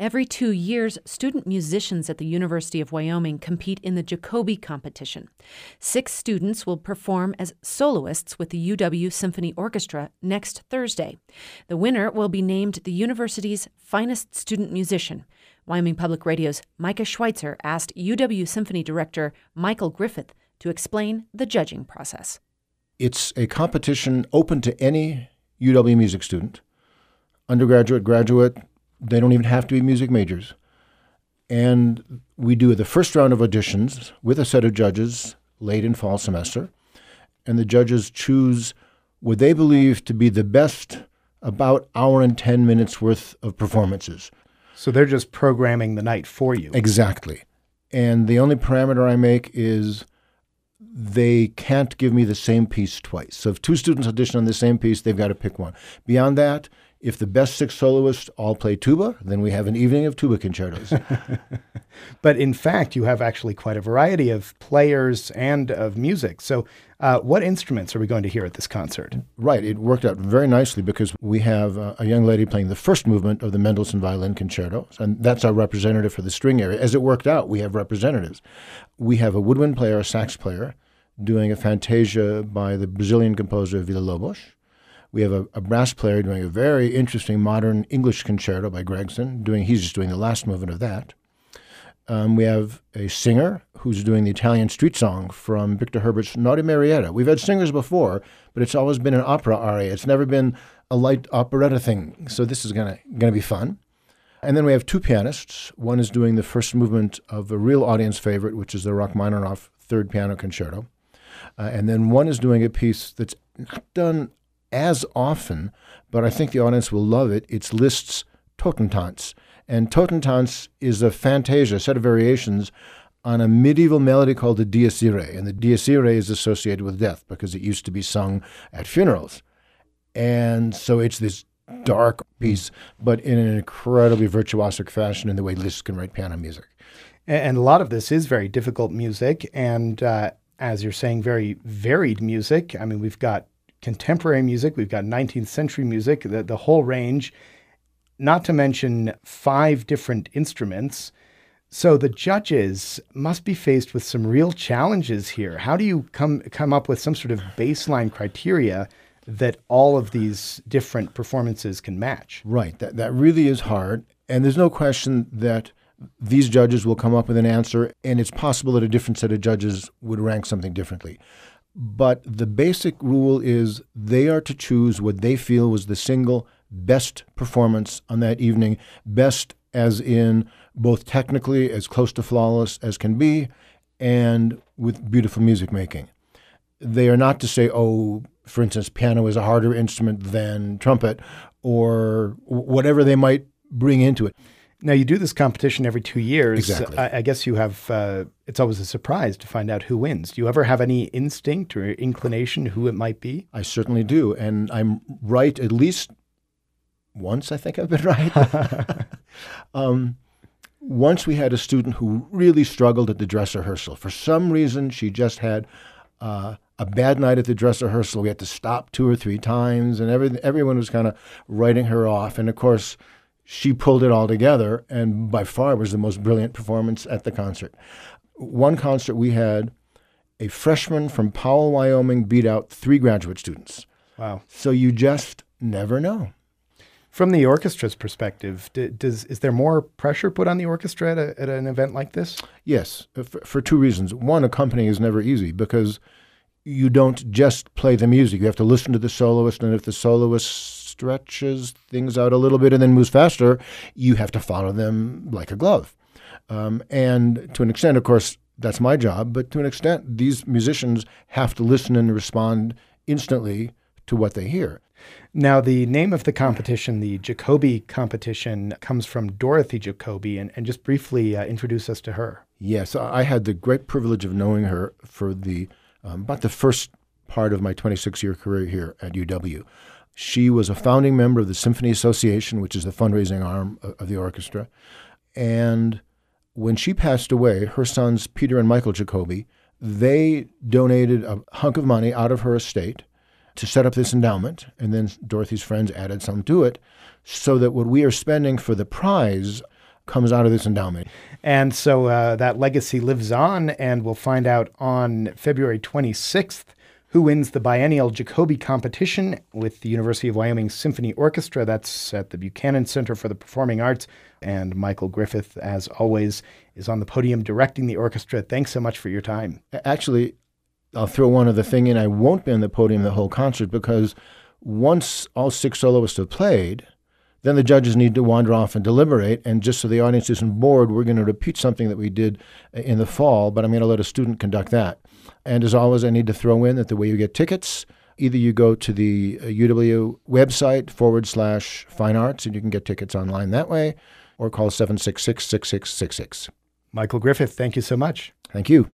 Every 2 years, student musicians at the University of Wyoming compete in the Jacoby competition. 6 students will perform as soloists with the UW Symphony Orchestra next Thursday. The winner will be named the university's finest student musician. Wyoming Public Radio's Micah Schweitzer asked UW Symphony director Michael Griffith to explain the judging process. It's a competition open to any UW music student, undergraduate, graduate. They don't even have to be music majors. And we do the first round of auditions with a set of judges late in fall semester. And the judges choose what they believe to be the best about hour and 10 minutes worth of performances. So they're just programming the night for you. Exactly. And the only parameter I make is they can't give me the same piece twice. So if 2 students audition on the same piece, they've got to pick one. Beyond that, if the best 6 soloists all play tuba, then we have an evening of tuba concertos. But in fact, you have actually quite a variety of players and of music. So what instruments are we going to hear at this concert? Right. It worked out very nicely because we have a young lady playing the first movement of the Mendelssohn Violin Concerto, and that's our representative for the string area. As it worked out, we have representatives. We have a woodwind player, a sax player, doing a fantasia by the Brazilian composer Villa-Lobos. We have a brass player doing a very interesting modern English concerto by Gregson. He's just doing the last movement of that. We have a singer who's doing the Italian street song from Victor Herbert's Naughty Marietta. We've had singers before, but it's always been an opera aria. It's never been a light operetta thing. So this is gonna be fun. And then we have 2 pianists. One is doing the first movement of a real audience favorite, which is the Rachmaninoff Third Piano Concerto. And then one is doing a piece that's not done as often, but I think the audience will love it. It's Liszt's Totentanz. And Totentanz is a fantasia, a set of variations on a medieval melody called the Dies Irae. And the Dies Irae is associated with death because it used to be sung at funerals. And so it's this dark piece, but in an incredibly virtuosic fashion in the way Liszt can write piano music. And a lot of this is very difficult music and, as you're saying, very varied music. I mean, we've got contemporary music, we've got 19th century music, the whole range, not to mention 5 different instruments. So the judges must be faced with some real challenges here. How do you come up with some sort of baseline criteria that all of these different performances can match? Right. That really is hard. And there's no question that these judges will come up with an answer, and it's possible that a different set of judges would rank something differently. But the basic rule is they are to choose what they feel was the single best performance on that evening, best as in both technically as close to flawless as can be and with beautiful music making. They are not to say, oh, for instance, piano is a harder instrument than trumpet or whatever they might bring into it. Now, you do this competition every 2 years. Exactly. I guess you have, it's always a surprise to find out who wins. Do you ever have any instinct or inclination who it might be? I certainly do. And I'm right at least once, I think I've been right. Once we had a student who really struggled at the dress rehearsal. For some reason, she just had a bad night at the dress rehearsal. We had to stop 2 or 3 times, and everyone was kind of writing her off. And, of course, she pulled it all together, and by far was the most brilliant performance at the concert. One concert we had, a freshman from Powell, Wyoming, beat out 3 graduate students. Wow. So you just never know. From the orchestra's perspective, is there more pressure put on the orchestra at an event like this? Yes, for 2 reasons. One, accompanying is never easy because you don't just play the music. You have to listen to the soloist, and if the soloist stretches things out a little bit and then moves faster, you have to follow them like a glove. And to an extent, of course, that's my job, but to an extent, these musicians have to listen and respond instantly to what they hear. Now, the name of the competition, the Jacoby competition, comes from Dorothy Jacoby, and just briefly introduce us to her. Yes, I had the great privilege of knowing her for about the first part of my 26-year career here at UW. She was a founding member of the Symphony Association, which is the fundraising arm of the orchestra. And when she passed away, her sons, Peter and Michael Jacoby, they donated a hunk of money out of her estate to set up this endowment. And then Dorothy's friends added some to it so that what we are spending for the prize comes out of this endowment. And so that legacy lives on, and we'll find out on February 26th who wins the biennial Jacoby competition with the University of Wyoming Symphony Orchestra. That's at the Buchanan Center for the Performing Arts. And Michael Griffith, as always, is on the podium directing the orchestra. Thanks so much for your time. Actually, I'll throw one other thing in. I won't be on the podium the whole concert because once all 6 soloists have played, then the judges need to wander off and deliberate. And just so the audience isn't bored, we're going to repeat something that we did in the fall, but I'm going to let a student conduct that. And as always, I need to throw in that the way you get tickets, either you go to the UW website /Fine Arts, and you can get tickets online that way, or call 766-6666. Michael Griffith, thank you so much. Thank you.